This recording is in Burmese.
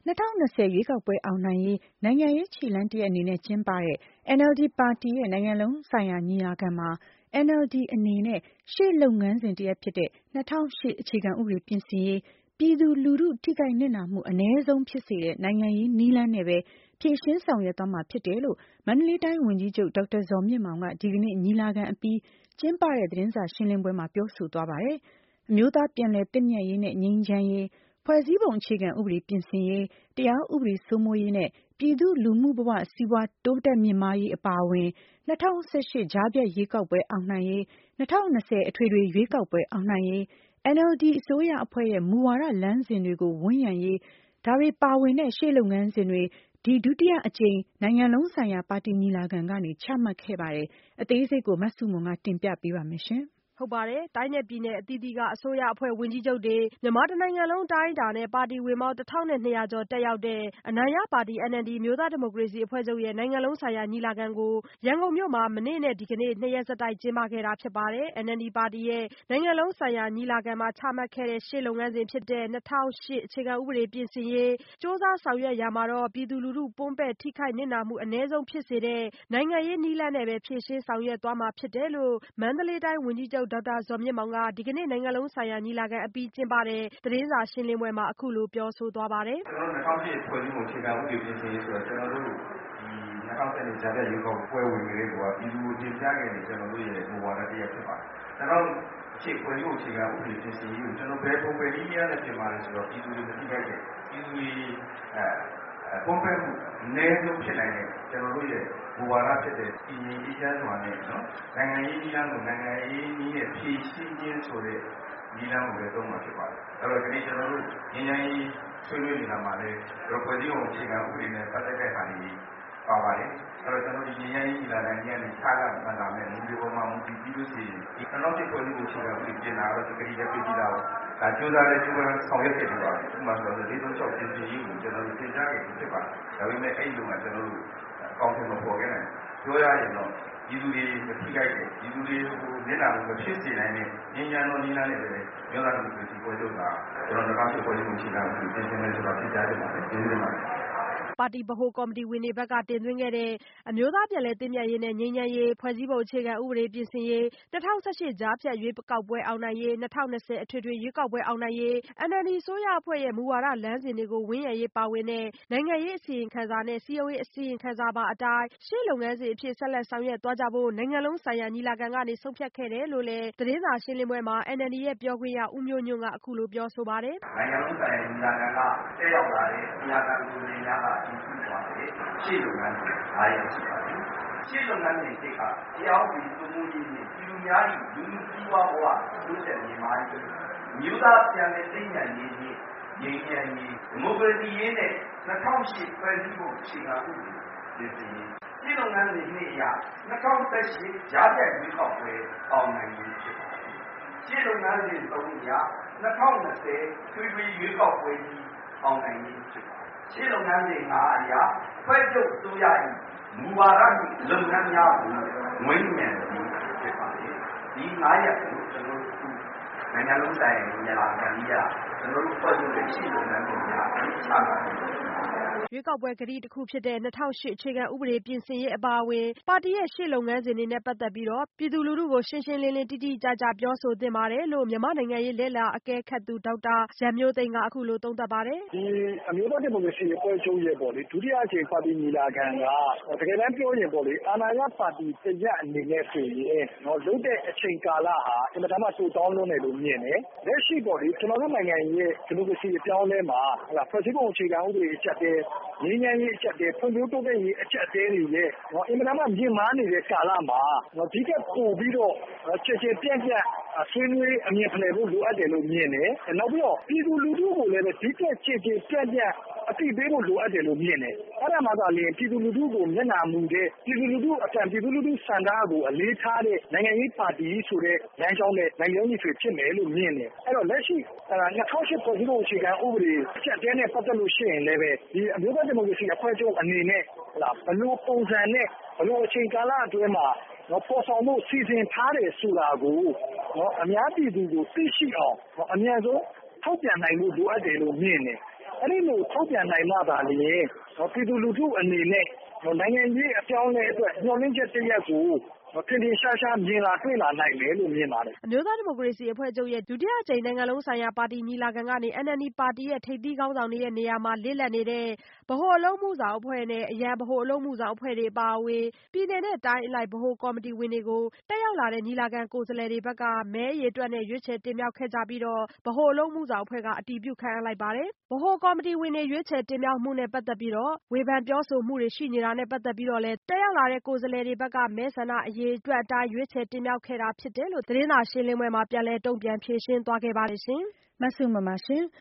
2020 ရွေးကောက်ပွဲအောင်နိုင်ရေးနိုင်ငံရေးခြေလှမ်းတရပ်အနေနဲ့ကျင်းပတဲ့ NLD ပါတီရဲ့နိုင်ငံလုံးဆိုင်ရာညီလာခံမှာ NLD အနေနဲ့ရှေ့လုပ်ငန်းစဉ်တရပ်ဖြစ်တဲ့ 2008 အခြေခံဥပဒေပြင်ဆင်ရေး ပြည်သူလူထုထိခိုက်နစ်နာမှုအနည်းဆုံးဖြစ်စေတဲ့နိုင်ငံရေးနည်းလမ်းနဲ့ပဲဖြေရှင်းဆောင်ရွက်သွားမှာဖြစ်တယ်လို့ မန္တလေးတိုင်းဝန်ကြီးချုပ်ဒေါက်တာဇော်မြင့်မောင်ကဒီကနေ့ညီလာခံအပြီးကျင်းပတဲ့သတင်းစာရှင်းလင်းပွဲမှာပြောဆိုသွားပါတယ်။ အမျိုးသားပြန်လည်သင့်မြတ်ရေးနဲ့ငြိမ်းချမ်းရေး၊ ဖွဲ့စည်းပုံအခြေခံဥပဒေပြင်ဆင်ရေး၊ တရားဥပဒေစိုးမိုးရေးနဲ့ပြည်သူ့လူမှုဘဝစီးပွားတိုးတက်မြင့်မားရေးအပါအဝင် 2018 ကြားဖြတ်ရွေးကောက်ပွဲအောင်နိုင်ရေး၊ 2020 အထွေထွေရွေးကောက်ပွဲအောင်နိုင်ရေး NLD အစိုးရအဖွဲ့ရဲ့မူဝါဒလမ်းစဉ်တွေကိုဝန်းရံရေးဒါတွေပါဝင်တဲ့ရှေ့လုပ်ငန်းစဉ်တွေဒီဒုတိယအကြိမ်နိုင်ငံလုံးဆိုင်ရာပါတီညီလာခံကနေချမှတ်ခဲ့ပါတယ်။ အသေးစိတ်ကိုမဆုမွန်ကတင်ပြပေးပါမယ်။တိုင်းနဲ့ပြည်နယ်အသီးသီးကအစိုးရအဖွဲ့ဝန်ကြီးချုပ်တွေမြန်မာတနိုင်ငံလုံးအတိုင်းအတာနဲ့ပါတီဝင်ပေါင်း 1200 ကျော်တက်ရောက်တဲ့အနိုင်ရပါတီ NLD အမျိုးသားဒီမိုကရေစီအဖွဲ့ချုပ်ရဲ့နိုင်ငံလုံးဆိုင်ရာညီလာခံကိုရန်ကုန်မြို့မှာမနေ့နဲ့ဒီကနေ့ 2 ရက်ဆက်တိုက်ကျင်းပခဲ့တာဖြစ်ပါတယ်။ NLD ပါတီရဲ့နိုင်ငံလုံးဆိုင်ရာညီလာခံမှာချမှတ်ခဲ့တဲ့ရှေ့လုပ်ငန်းစဉ်ဖြစ်တဲ့ 2008 အခြေခံဥပဒေပြင်ဆင်ရေးကြိုးစားဆောင်ရွက်ရာမှာပြည်သူလူထုပွန်းပဲ့ထိခိုက်နစ်နာမှုအနည်းဆုံးဖြစ်စေတဲ့နိုင်ငံရေးနည်းလမ်းနဲ့ပဲဖြေရှင်းဆောင်ရွက်သွားမှာဖြစ်တယ်လို့မန္တလေးတိုင်းဝန်ကြီးချုပ်ဒေါက်တာဇော်မြင့်မောင်ကဒီကနေ့နိုင်ငံလုံးဆိုင်ရာညီလာခံအပြီးကျင်းပတဲ့သတင်းစာရှင်းလင်းပွဲမှာအခုလိုပြောဆိုသွားပါတယ်။ကျွန်တော်တို့2008ဖွဲ့စည်းပုံအခြေခံဥပဒေပြင်ဆင်ရေးဆိုတော့ကျွန်တော်တို့ဒီ2010ကြားဖြတ်ရွေးကောက်ပွဲဝင်ကလေးကပြည်သူကိုတင်ပြခဲ့တဲ့ကျွန်တော်တို့ရဲ့မူဝါဒတရားဖြစ်ပါတယ်။2008ဖွဲ့စည်းပုံအခြေခံဥပဒေပြင်ဆင်ရေးကိုကျွန်တော်ဘယ်ပုံပဲနည်းများနဲ့ပြင်ပါလဲဆိုတော့ပြည်သူတွေမသိခဲ့တဲ့ပြည်သူတွေပုံပဲမှုအနည်းဆုံးဖြစ်နိုင်တဲ့ကျွန်တော်တို့ရဲ့မူဝါဒဖြစ်တဲ့ပြည်ရေးအေးချမ်းစွာနဲ့နော်နိုင်ငံရေးနည်းလမ်းကိုနိုင်ငံရေးနည်းနဲ့ဖြည့်ရှင်းခြင်းဆိုတဲ့နည်းလမ်းကိုလည်းသုံးမှာဖြစ်ပါတယ်။အဲ့တော့ဒီနေ့ကျွန်တော်တို့ငြိမ်းချမ်းရေးဆွေးနွေးနေတာမှာလည်းဖွဲ့စည်းပုံအခြေခံဥပဒေနဲ့ပတ်သက်တဲ့ဟာတွေပါပါတယ်။အဲ့တော့ကျွန်တော်ဒီငြိမ်းချမ်းရေးညီလာခံကြီးကနေခြားလာမှလာမယ်လူတွေပေါ်မှာမူတည်ပြီးလို့ရှိရင်ဒီ2008ဖွဲ့စည်းပုံအခြေခံဥပဒေပြင်လာတော့ဒီကနေ့လည်းပြည်တာကိုဒါကြိုးစားတဲ့ကြိုးပမ်းဆောင်ရွက်ခဲ့ပြီးပါပြီ။ဥပမာဆိုတော့436ပြင်ဆင်ရေးကိုကျွန်တော်တို့သင်ကြားခဲ့ပြီးဖြစ်ပါတယ်။ဒါပေမဲ့အဲ့ဒီလိုမှကျွန်တော်တို့အကောင့်ထဲမှာပေါ်ခဲ့တယ်။ပြောရရင်တော့ပြည်သူတွေမထိခိုက်တဲ့ပြည်သူတွေကိုမျက်နှာကိုမဖြစ်စေနိုင်တဲ့ငြိမ်းချမ်းသောနည်းလမ်းတွေပဲမြို့သားလူမျိုးစီပွဲချုပ်ကကျွန်တော်2008ဖွဲ့စည်းပုံအခြေခံဥပဒေပြင်ဆင်မယ်ဆိုတာဖြစ်ကြတယ်ပါပဲ။ကျေးဇူးတင်ပါတယ်။ပါတီဗဟိုကော်မတီဝင်တွေဘက်ကတင်သွင်းခဲ့တဲ့အမျိုးသားပြန်လည်သင့်မြတ်ရေးနဲ့ငြိမ်းချမ်းရေးဖွဲ့စည်းပုံအခြေခံဥပဒေပြင်ဆင်ရေး2018ကြားဖြတ်ရွေးကောက်ပွဲအောင်နိုင်ရေး2020အထွေထွေရွေးကောက်ပွဲအောင်နိုင်ရေး NLD အစိုးရအဖွဲ့ရဲ့မူဝါဒလမ်းစဉ်တွေကိုဝန်းရံရေးပါဝင်တဲ့နိုင်ငံရေးအစီရင်ခံစာနဲ့စည်းရုံးရေးအစီရင်ခံစာပါအတိုင်းရှေ့လုပ်ငန်းစဉ်အဖြစ်ဆက်လက်ဆောင်ရွက်သွားကြဖို့နိုင်ငံလုံးဆိုင်ရာညီလာခံကနေဆုံးဖြတ်ခဲ့တယ်လို့လည်းသတင်းစာရှင်းလင်းပွဲမှာ NLD ရဲ့ပြောခွင့်ရဦးမျိုးညွန့်ကအခုလိုပြောဆိုပါတယ်။နိုင်ငံလုံးဆိုင်ရာညီလာခံကတက်ရောက်လာတဲ့ညီလာခံကိုယ်စားလှယ်များကဒီရှေ့လုပ်ငန်းတွေအားရရှိပါတယ်။ရှေ့လုပ်ငန်းတွေတိတ်ကတရားဥပဒေစိုးမိုးရေးနဲ့ပြည်သူများ၏လူမှုစီးပွားဘဝတိုးတက်မြင့်မားရေးမြို့သားပြန်လည်သိညာရေးနဲ့ငြိမ်းချမ်းရေးဒီမိုကရေစီရေးနဲ့2008ဖွဲ့စည်းပုံအခြေခံဥပဒေပြင်ဆင်ရေးရှေ့လုပ်ငန်းတွေနဲ့အရာ2018ကြားဖြတ်ရွေးကောက်ပွဲအောင်နိုင်ရေးဖြစ်ပါတယ်။ရှေ့လုပ်ငန်းတွေသုံးရာ2020ထွေထွေရွေးကောက်ပွဲကြီးအောင်နိုင်ရေးဖြစ်ပါတယ်။ရှေ့လုပ်ငန်းတွေအရာဖွဲ့ချုပ်အစိုးရ၏မူဝါဒလုပ်ငန်းများကိုဝန်းရံပြီးဖြစ်ပါတယ်။ဒီ9ရက်ကိုကျွန်တော်တို့နိုင်ငံလုံးဆိုင်ရာညီလာခံကြီးကကျွန်တော်တို့ဖွဲ့ချုပ်တဲ့ရှေ့လုပ်ငန်းတွေများချမှတ်ပါတယ်ရွေးကောက်ပွဲကတိတစ်ခုဖြစ်တဲ့2008အခြေခံဥပဒေပြင်ဆင်ရေးအပါအဝင်ပါတီရဲ့ရှေ့လုပ်ငန်းစဉ်တွေနဲ့ပတ်သက်ပြီးပြည်သူလူထုကိုရှင်းရှင်းလင်းလင်းတိတိကျကျပြောဆိုသင့်ပါတယ်လို့မြန်မာနိုင်ငံရေးလေ့လာအကဲခတ်သူဒေါက်တာရန်မျိုးသိမ်းကအခုလိုသုံးသပ်ပါတယ်။ဒီအမျိုးသားဒီမိုကရေစီအဖွဲ့ချုပ်ရဲ့ပေါ့လေဒုတိယအကြိမ်ပါတီညီလာခံကတကယ်တမ်းပြောရင်ပေါ့လေအာဏာရပါတီတရက်အနေနဲ့ဆိုရင်လုပ်တဲ့အချိန်ကာလဟာအင်မတန်မှတိုတောင်းလွန်းတယ်လို့မြင်တယ်။လက်ရှိပေါ့လေကျွန်တော်တို့နိုင်ငံရဲ့ဒီမိုကရေစီအပြောင်းအလဲမှာဖွဲ့စည်းပုံအခြေခံဥပဒေအချက်တည်းငြိမ်းချမ်းရေးအချက်တည်းဖွံ့ဖြိုးတိုးတက်ရေးအချက်တည်းတွေနဲ့အင်မတန်မှမြင့်မားနေတဲ့ကာလမှာဒီကပို့ပြီးတော့ကျယ်ကျယ်ပြန့်ပြန့်ဆွေးနွေးအမြင်ဖလှယ်ဖို့လိုအပ်တယ်လို့မြင်တယ်။နောက်ပြီးတော့ပြည်သူလူထုကိုလည်းဒီကကျယ်ကျယ်ပြန့်ပြန့်အသိပေးဖို့လိုအပ်တယ်လို့မြင်တယ်။အဲ့ဒါမှသာလျှင်ပြည်သူလူထုကိုမျက်နှာမူတဲ့ပြည်သူလူထုအတန်ပြည်သူလူထုစံသားကိုအလေးထားတဲ့နိုင်ငံရေးပါတီဆိုတဲ့လမ်းကြောင်းနဲ့နိုင်ငံရေးဆွေဖြစ်မယ်လို့မြင်တယ်။အဲ့တော့လက်ရှိ2008ဖွဲ့စည်းပုံအခြေခံဥပဒေအချက်တဲနဲ့ပတ်သက်လို့ရှိရင်လည်းပဲဒီအမျိုးသားဒီမိုကရေစီအဖွဲ့ချုပ်အနေနဲ့ဘလို့ပုံစံနဲ့ဘလို့အချိန်ကာလအတွင်းမှာပေါ်ဆောင်မှုစီစဉ်ထားတယ်ဆိုတာကိုအများပြည်သူကိုသိရှိအောင်အများဆုံးထုတ်ပြန်နိုင်လို့လိုအပ်တယ်လို့မြင်တယ်အဲ့ဒီလိုထုတ်ပြန်နိုင်မှသာလျှင်ပြည်သူလူထုအနေနဲ့နိုင်ငံရေးအပြောင်းအလဲအတွက်ညှော်လင့်ချက်တစ်ရပ်ကိုထင်ထင်ရှားရှားမြင်လာတွေ့လာနိုင်မယ်လို့မြင်ပါတယ်။အမျိုးသားဒီမိုကရေစီအဖွဲ့ချုပ်ရဲ့ဒုတိယအကြိမ်နိုင်ငံလုံးဆိုင်ရာပါတီညီလာခံကနေ NLD ပါတီရဲ့ထိပ်သီးခေါင်းဆောင်တွေရဲ့နေရာမှာလစ်လပ်နေတဲ့ဗဟိုအလုပ်မှုဆောင်အဖွဲ့နဲ့အရန်ဗဟိုအလုပ်မှုဆောင်အဖွဲ့တွေအပါအဝင်ပြည်နယ်နဲ့တိုင်းအလိုက်ဗဟိုကော်မတီဝင်တွေကိုတက်ရောက်လာတဲ့ညီလာခံကိုယ်စားလှယ်တွေဘက်ကမဲအရေအတွက်နဲ့ရွေးချယ်တင်မြှောက်ခဲ့ကြပြီးတော့ဗဟိုအလုပ်မှုဆောင်အဖွဲ့ကအတည်ပြုခန့်အပ်လိုက်ပါတယ်။ဗဟိုကော်မတီဝင်တွေရွေးချယ်တင်မြှောက်မှုနဲ့ပတ်သက်ပြီးတော့ဝေဖန်ပြောဆိုမှုတွေရှိနေတာနဲ့ပတ်သက်ပြီးတော့လည်းတက်ရောက်လာတဲ့ကိုယ်စားလှယ်တွေဘက်ကမဲဆန္ဒအရေအတွက်အတိုင်းရွေးချယ်တင်မြှောက်ခဲ့တာဖြစ်တယ်လို့သတင်းစာရှင်းလင်းပွဲမှာပြန်လည်တုံ့ပြန်ဖြေရှင်းသွားခဲ့ပါတယ်ရှင်။မဆုမပါရှင်။